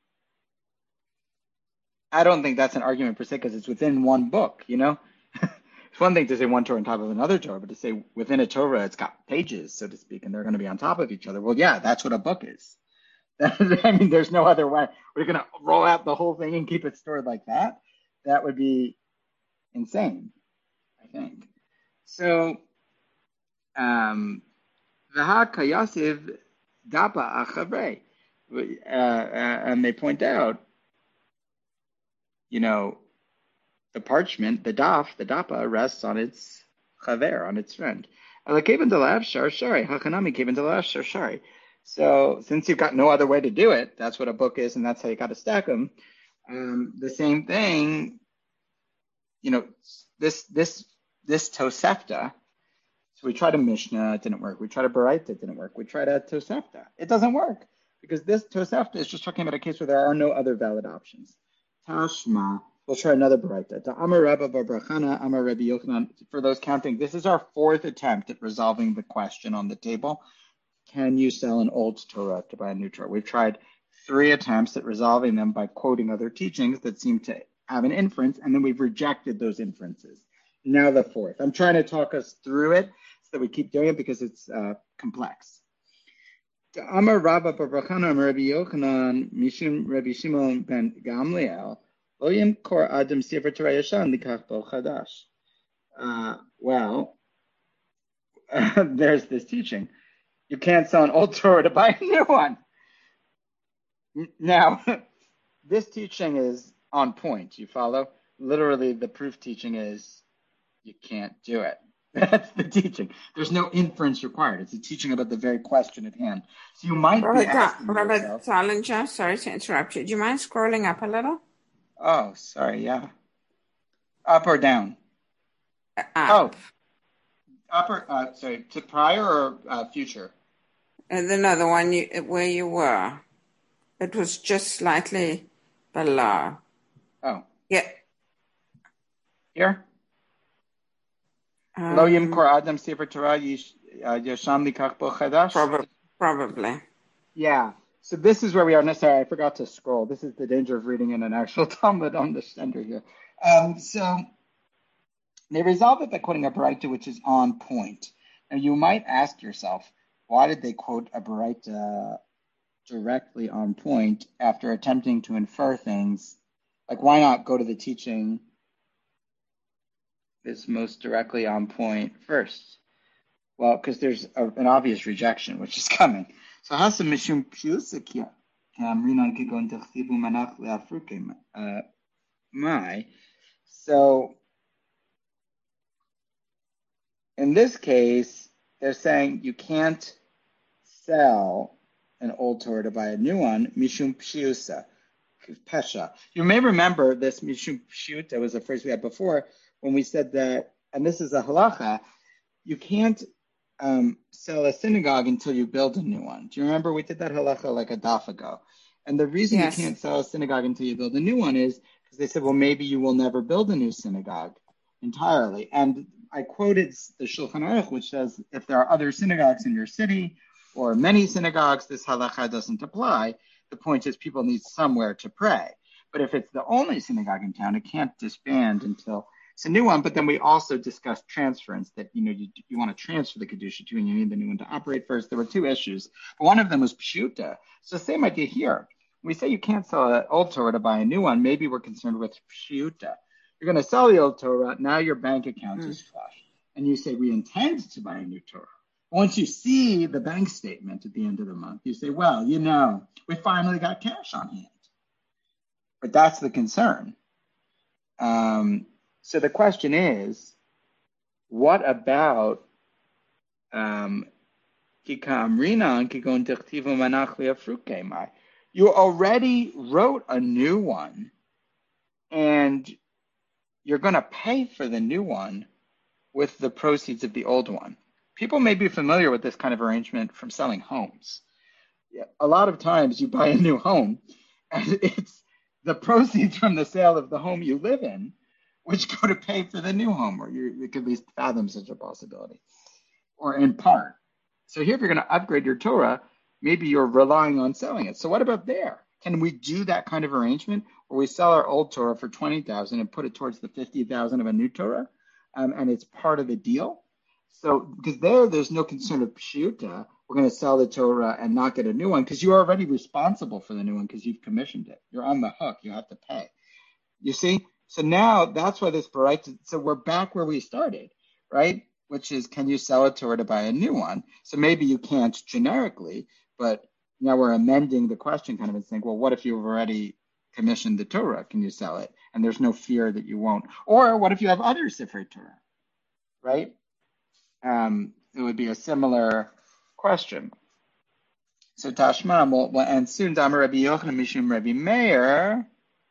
I don't think that's an argument per se because it's within one book, you know? It's one thing to say one Torah on top of another Torah, but to say within a Torah, it's got pages, so to speak, and they're going to be on top of each other. Well, yeah, that's what a book is. I mean, there's no other way. We're going to roll out the whole thing and keep it stored like that. That would be insane, I think. So, um, V'ha kayasiv dapa achavre, and they point out, you know, the parchment, the daf, the dapa rests on its chaver, on its friend. So since you've got no other way to do it, that's what a book is, and that's how you got to stack them. Um, the same thing, you know, this this this Tosefta. So we tried a Mishnah, it didn't work. We tried a Baraita, it didn't work. We tried a Tosefta, it doesn't work because this Tosefta is just talking about a case where there are no other valid options. Tashma. We'll try another Baraita. The Amar Rabba bar Brachana, Amar Rabbi Yochanan. For those counting, this is our fourth attempt at resolving the question on the table. Can you sell an old Torah to buy a new Torah? We've tried three attempts at resolving them by quoting other teachings that seem to have an inference, and then we've rejected those inferences. Now the fourth. I'm trying to talk us through it so that we keep doing it because it's uh, complex. The Amar Rabba bar Brachana, Amar Rabbi Yochanan, Mishum Rabbi Shimon ben Gamliel. Uh, well, uh, there's this teaching. You can't sell an old Torah to buy a new one. Now, this teaching is on point. You follow? Literally, the proof teaching is you can't do it. That's the teaching. There's no inference required. It's a teaching about the very question at hand. So you might Robert, be asking Robert yourself, Salinger, sorry to interrupt you. Do you mind scrolling up a little? Oh, sorry, yeah. Up or down? Uh, oh, up or, uh, sorry, to prior or uh, future? And the no, the one you, where you were. It was just slightly below. Oh. Yeah. Here? Um, Lo yimkor adam sefer Torah yasham likach bo chadash? Probably. Probably. Yeah. So this is where we are. No, sorry, I forgot to scroll. This is the danger of reading in an actual Talmud on the Stender here. Um, so they resolve it by quoting a Baraita, which is on point. Now you might ask yourself, why did they quote a Baraita directly on point after attempting to infer things? Like, why not go to the teaching that's most directly on point first? Well, because there's a, an obvious rejection, which is coming. So hasam mishum pshusa kamrinan kigon tachtibu manach leafrukim mai. So in this case, they're saying you can't sell an old Torah to buy a new one, mishum pshusa, pesha. You may remember this mishum pshuta was a phrase we had before when we said that, and this is a halacha, you can't Um, sell a synagogue until you build a new one. Do you remember we did that halacha like a daf ago? And the reason yes. you can't sell a synagogue until you build a new one is because they said, well, maybe you will never build a new synagogue entirely. And I quoted the Shulchan Aruch, which says if there are other synagogues in your city or many synagogues, this halacha doesn't apply. The point is people need somewhere to pray. But if it's the only synagogue in town, it can't disband until it's a new one. But then we also discussed transference, that, you know, you, you want to transfer the Kedusha to, and you need the new one to operate first. There were two issues. But one of them was Pshuta. So same idea here. We say you can't sell an old Torah to buy a new one. Maybe we're concerned with Pshuta. You're going to sell the old Torah. Now your bank account mm. is flush. And you say, we intend to buy a new Torah. Once you see the bank statement at the end of the month, you say, well, you know, we finally got cash on hand. But that's the concern. Um, So the question is, what about um, you You already wrote a new one, and you're going to pay for the new one with the proceeds of the old one. People may be familiar with this kind of arrangement from selling homes. Yeah, a lot of times you buy a new home, and it's the proceeds from the sale of the home you live in, which go to pay for the new home, or you, you could at least fathom such a possibility, or in part. So here, if you're going to upgrade your Torah, maybe you're relying on selling it. So what about there? Can we do that kind of arrangement where we sell our old Torah for twenty thousand and put it towards the fifty thousand of a new Torah, um, and it's part of the deal? So because there, there's no concern of pshuta. We're going to sell the Torah and not get a new one because you're already responsible for the new one because you've commissioned it. You're on the hook. You have to pay. You see? So now that's why this baraita. So we're back where we started, right? Which is, can you sell a Torah to buy a new one? So maybe you can't generically, but now we're amending the question kind of and saying, well, what if you've already commissioned the Torah? Can you sell it? And there's no fear that you won't. Or what if you have other Sifrei Torah, right? Um, it would be a similar question. So Tashma, well, and soon Damar Rabbi Yochanan Mishum Rabbi Meir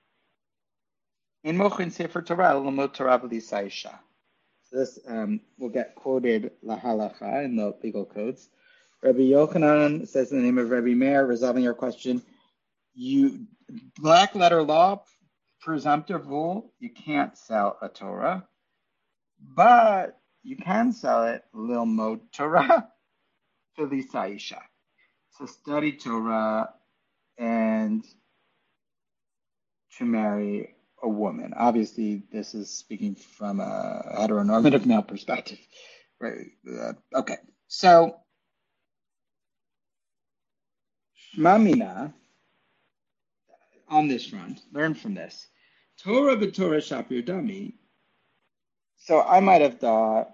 in Mochin Sefer Torah Lamot Torah V'Lisaisha. So this um, will get quoted lahalacha in the legal codes. Rabbi Yochanan says in the name of Rabbi Meir, resolving your question, you black letter law, presumptive rule, you can't sell a Torah, but you can sell it lilmod Torah V'Lisaisha. So study Torah and to marry a woman. Obviously, this is speaking from a heteronormative male perspective. Right? Uh, okay. So, Shema Mina, on this front, learn from this. Torah b'Torah shapir dami. So I might have thought,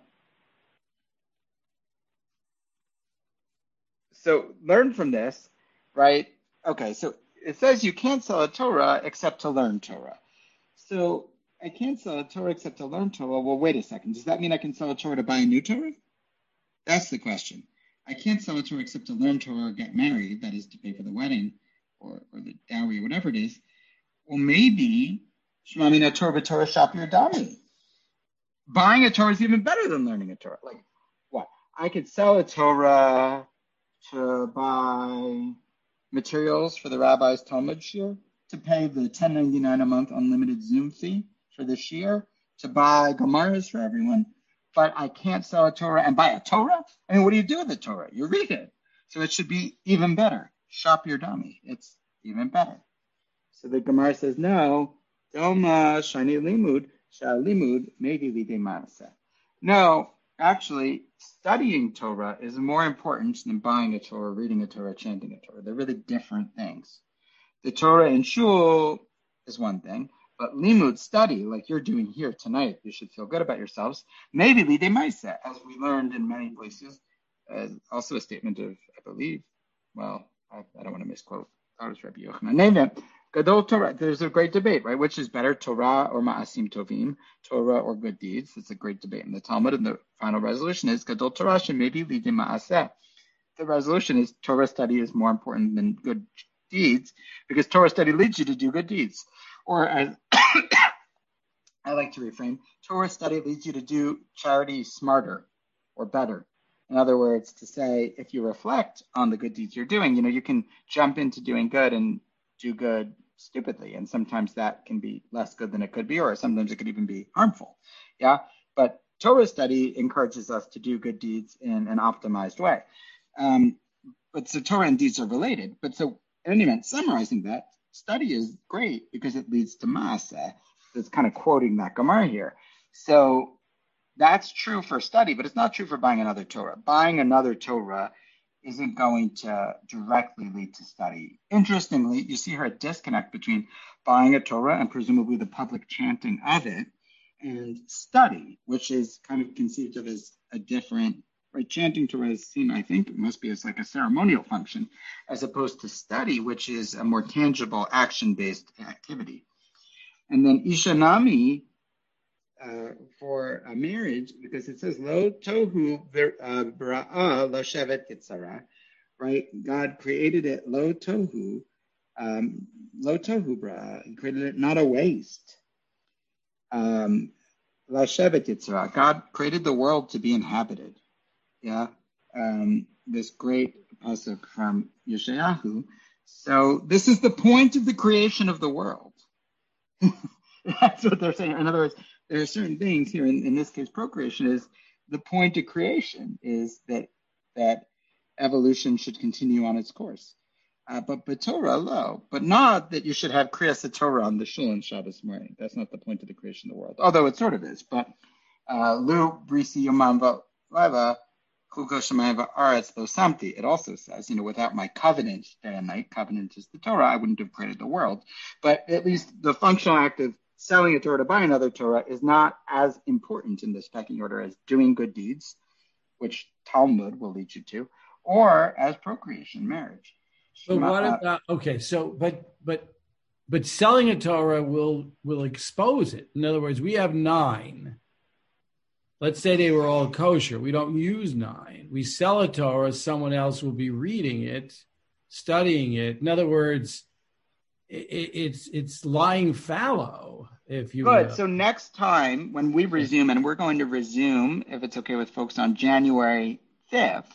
so learn from this, right? Okay, so it says you can't sell a Torah except to learn Torah. So I can't sell a Torah except to learn Torah. Well, wait a second. Does that mean I can sell a Torah to buy a new Torah? That's the question. I can't sell a Torah except to learn Torah or get married, that is to pay for the wedding or, or the dowry or whatever it is. Well, maybe Shema Mina Torah b'Torah shapir dami. Buying a Torah is even better than learning a Torah. Like what? I could sell a Torah to buy materials for the rabbi's Talmud shir, to pay the ten ninety-nine a month unlimited Zoom fee for the shir, to buy Gemaras for everyone, but I can't sell a Torah and buy a Torah? I mean, what do you do with the Torah? You read it. So it should be even better. Shapir dami. It's even better. So the Gemara says, no, Doma shani limud, shal limud, megi lidei maaseh. No, actually, studying Torah is more important than buying a Torah, reading a Torah, chanting a Torah. They're really different things. The Torah in shul is one thing, but limud, study, like you're doing here tonight, you should feel good about yourselves. Maybe lidei maaseh, as we learned in many places, uh, also a statement of, I believe, well, I, I don't want to misquote. I thought it was Rabbi Yochanan. Name it. Gadol Torah. There's a great debate, right? Which is better, Torah or Ma'asim Tovim, Torah or good deeds? It's a great debate in the Talmud, and the final resolution is Gadol Torah maybe lidei maaseh. The resolution is Torah study is more important than good deeds because Torah study leads you to do good deeds. Or as I like to reframe, Torah study leads you to do charity smarter or better. In other words, to say, if you reflect on the good deeds you're doing, you know, you can jump into doing good and do good stupidly. And sometimes that can be less good than it could be, or sometimes it could even be harmful. Yeah. But Torah study encourages us to do good deeds in an optimized way. Um, but so Torah and deeds are related. But so, in any event, summarizing that, study is great because it leads to maaseh. It's kind of quoting that Gemara here. So that's true for study, but it's not true for buying another Torah. Buying another Torah isn't going to directly lead to study. Interestingly, you see here a disconnect between buying a Torah and presumably the public chanting of it and study, which is kind of conceived of as a different, right? Chanting Torah is seen, I think, it must be as like a ceremonial function, as opposed to study, which is a more tangible action-based activity. And then Ishanami, Uh, for a marriage, because it says lo tohu bra'ah lo shevet yitzara, right? God created it lo tohu Um, Lo tohu bara, he created it not a waste. Um, La shevet yitzra, God created the world to be inhabited. Yeah, um, this great pasuk from Yeshayahu. So this is the point of the creation of the world. That's what they're saying. In other words, there are certain things here, in, in this case, procreation is the point of creation is that that evolution should continue on its course. Uh, but but Torah, lo, but not that you should have Kriyas Torah on the shul on Shabbos morning. That's not the point of the creation of the world, although it sort of is. But Lu Brisi Yomam V'Layla Kluko Shemayim V'Aretz Lo Samti. It also says, you know, without my covenant day and night, covenant is the Torah, I wouldn't have created the world. But at least the functional act of selling a Torah to buy another Torah is not as important in this pecking order as doing good deeds, which Talmud will lead you to, or as procreation, marriage. But what about, okay, so, but, but, but selling a Torah will, will expose it. In other words, we have nine. Let's say they were all kosher. We don't use nine. We sell a Torah, someone else will be reading it, studying it. In other words, it, it's, it's lying fallow, if you Good. will. So next time when we resume, and we're going to resume, if it's okay with folks, on January fifth,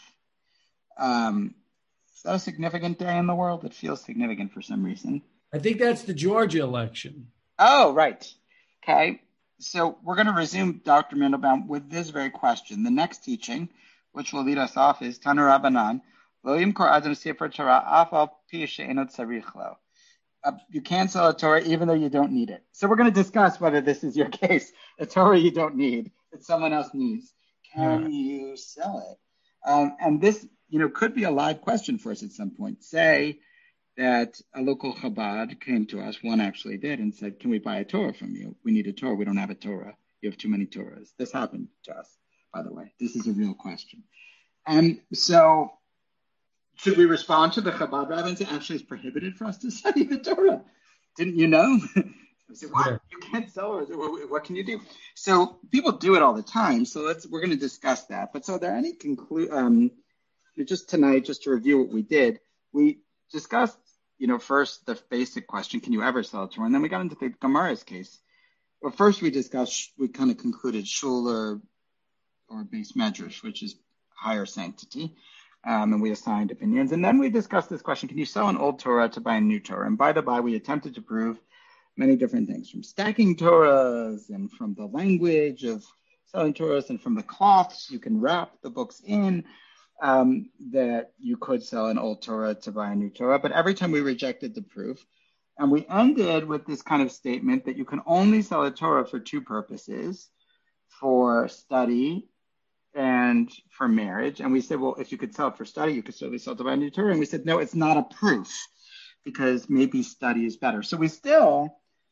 um, is that a significant day in the world? It feels significant for some reason. I think that's the Georgia election. Oh, right. Okay. So we're going to resume, Doctor Mandelbaum, with this very question. The next teaching, which will lead us off, is Tanu Rabbanan, Lo yimkor adam sefer Torah af al pi she'eno tzarich lo. You can't sell a Torah even though you don't need it. So we're going to discuss whether this is your case, a Torah you don't need, that someone else needs. Can yeah. you sell it? Um, and this, you know, could be a live question for us at some point. Say that a local Chabad came to us, one actually did, and said, can we buy a Torah from you? We need a Torah. We don't have a Torah. You have too many Torahs. This happened to us, by the way. This is a real question. And so should we respond to the Chabad rabbi and say, actually, it's prohibited for us to study the Torah? Didn't you know? I said, what? Yeah. You can't sell it. What can you do? So people do it all the time. So let's, we're going to discuss that. But so are there any conclu- um, just tonight, just to review what we did, we discussed, you know, first the basic question, can you ever sell a Torah? And then we got into the Gemara's case. Well, first we discussed, we kind of concluded shul or, or base medrash, which is higher sanctity. Um, and we assigned opinions. And then we discussed this question, can you sell an old Torah to buy a new Torah? And by the by, we attempted to prove many different things, from stacking Torahs and from the language of selling Torahs and from the cloths you can wrap the books in, um, that you could sell an old Torah to buy a new Torah. But every time we rejected the proof. And we ended with this kind of statement that you can only sell a Torah for two purposes, for study and for marriage. And we said, well, if you could sell it for study, you could certainly sell it to buy a new Torah. And we said, no, it's not a proof because maybe study is better. So we still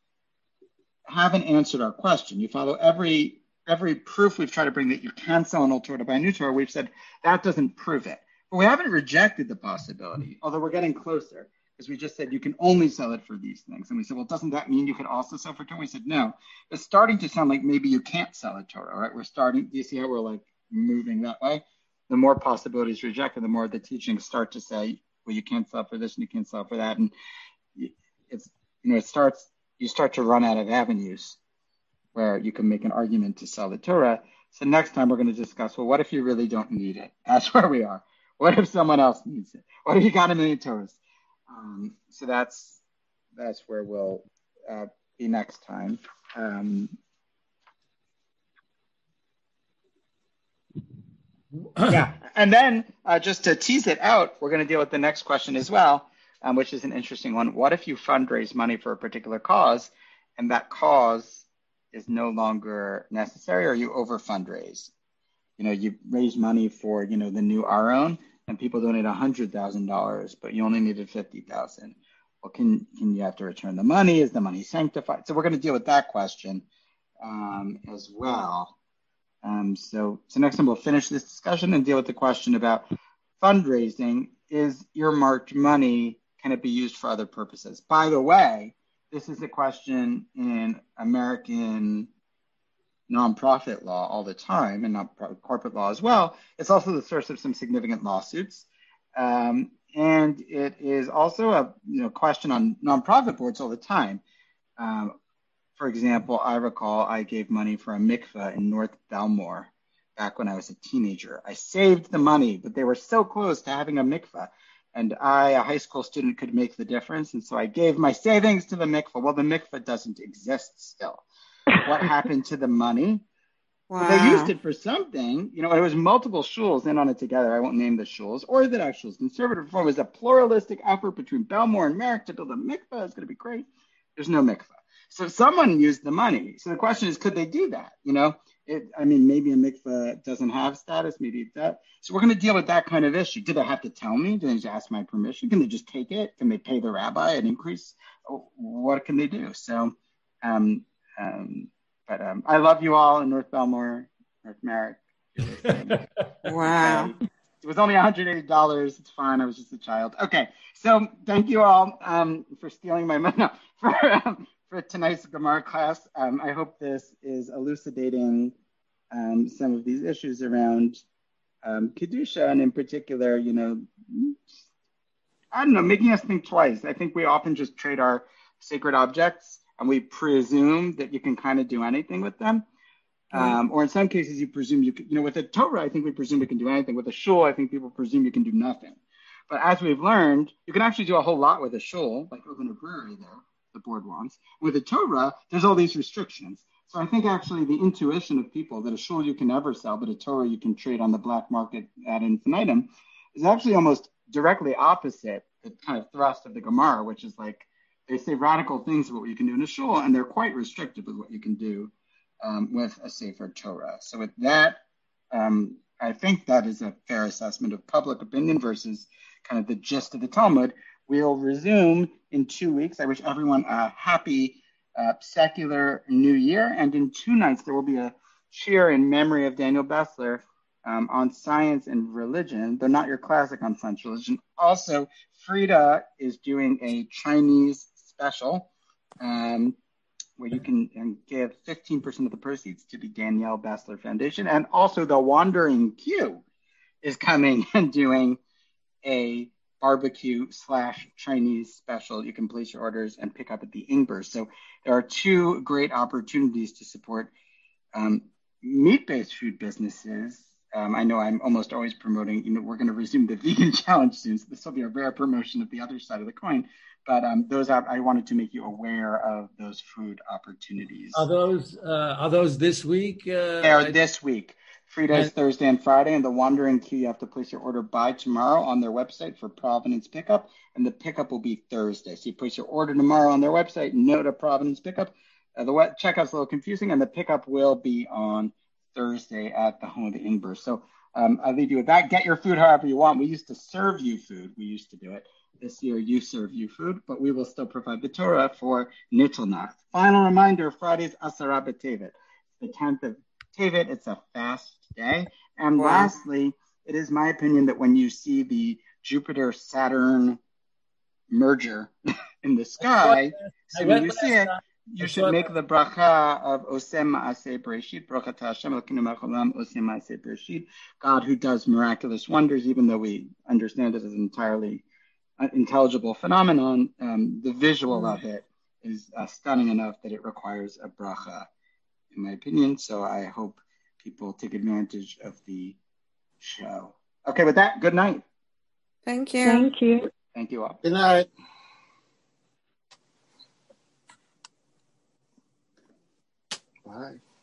haven't answered our question. You follow every every proof we've tried to bring that you can sell an old Torah to buy a new Torah, we've said that doesn't prove it. But we haven't rejected the possibility, although we're getting closer, because we just said you can only sell it for these things. And we said, well, doesn't that mean you could also sell for Torah? We said, no. It's starting to sound like maybe you can't sell a Torah, right? We're starting, do you see how we're like moving that way? The more possibilities rejected, the more the teachings start to say, well, you can't sell for this and you can't sell for that. And it's, you know, it starts, you start to run out of avenues where you can make an argument to sell the Torah. So next time we're going to discuss, well, what if you really don't need it? That's where we are. What if someone else needs it? What if you got a million Torahs? Um, so that's that's where we'll uh, be next time. Um, yeah, and then uh, just to tease it out, we're going to deal with the next question as well, um, which is an interesting one. What if you fundraise money for a particular cause, and that cause is no longer necessary, or you over fundraise? You know, you raise money for, you know, the new Aron, and people donate one hundred thousand dollars, but you only needed fifty thousand dollars. Well, can, can you have to return the money? Is the money sanctified? So we're going to deal with that question um, as well. Um, so, so next time we'll finish this discussion and deal with the question about fundraising. Is earmarked money, can it be used for other purposes? By the way, this is a question in American nonprofit law all the time, and not corporate law as well. It's also the source of some significant lawsuits. Um, and it is also a you know question on nonprofit boards all the time. Um, for example, I recall I gave money for a mikveh in North Belmore back when I was a teenager. I saved the money, but they were so close to having a mikveh. And I, a high school student, could make the difference. And so I gave my savings to the mikveh. Well, the mikveh doesn't exist still. What happened to the money? Wow. Well, they used it for something. You know, it was multiple shuls in on it together. I won't name the shuls. Orthodox shuls. Conservative reform was a pluralistic effort between Belmore and Merrick to build a mikveh. It's going to be great. There's no mikveh. So someone used the money. So the question is, could they do that? You know, it, I mean, maybe a mikveh doesn't have status. Maybe it does. So we're going to deal with that kind of issue. Do they have to tell me? Do they just ask my permission? Can they just take it? Can they pay the rabbi an increase? What can they do? So, um, um, but um, I love you all in North Belmore, North Merrick. Wow. Okay. It was only one hundred eighty dollars. It's fine. I was just a child. Okay. So thank you all um, for stealing my money. No, for, um, for tonight's Gemara class. Um, I hope this is elucidating um, some of these issues around um, Kedusha, and in particular, you know, I don't know, making us think twice. I think we often just trade our sacred objects and we presume that you can kind of do anything with them. Um, or in some cases, you presume you can, you know, with a Torah, I think we presume we can do anything. With a shul, I think people presume you can do nothing. But as we've learned, you can actually do a whole lot with a shul, like open a brewery there, the board wants. With a Torah, there's all these restrictions. So I think actually the intuition of people that a shul you can never sell, but a Torah you can trade on the black market ad infinitum is actually almost directly opposite the kind of thrust of the Gemara, which is like, they say radical things about what you can do in a shul, and they're quite restrictive with what you can do Um, with a Sefer Torah. So with that, um, I think that is a fair assessment of public opinion versus kind of the gist of the Talmud. We'll resume in two weeks. I wish everyone a happy uh, secular new year. And in two nights, there will be a cheer in memory of Daniel Bessler um, on science and religion. They're not your classic on science and religion. Also, Frida is doing a Chinese special. Um, where you can um, give fifteen percent of the proceeds to the Danielle Bessler Foundation. And also the Wandering Q is coming and doing a barbecue slash Chinese special. You can place your orders and pick up at the Ingber. So there are two great opportunities to support um, meat-based food businesses. Um, I know I'm almost always promoting, you know, we're going to resume the vegan challenge soon. So this will be a rare promotion of the other side of the coin. But um, those are, I wanted to make you aware of those food opportunities. Are those uh, are those this week? Uh, they are this week. Frida is and, Thursday and Friday, and the Wandering Q, you have to place your order by tomorrow on their website for Providence pickup, and the pickup will be Thursday. So you place your order tomorrow on their website, note a Providence pickup. Uh, the web- checkout's a little confusing, and the pickup will be on Thursday at the home of the Ingber. So um, I'll leave you with that. Get your food however you want. We used to serve you food. We used to do it. This year, you serve you food, but we will still provide the Torah for Nittelnacht. Final reminder, Friday's Asara B'Tevet. The tenth of Tevet, it's a fast day. And Wow. lastly, it is my opinion that when you see the Jupiter-Saturn merger in the sky, so when you see it, you should make the bracha of Osem Ma'aseh Bereshit, Bracha Hashem Elokeinu Melech Haolam, Osem Ma'aseh Bereshit, God who does miraculous wonders, even though we understand it as entirely intelligible phenomenon, um, the visual of it is uh, stunning enough that it requires a bracha, in my opinion. So I hope people take advantage of the show. Okay, with that, good night. Thank you. Thank you. Thank you all. Good night. Bye.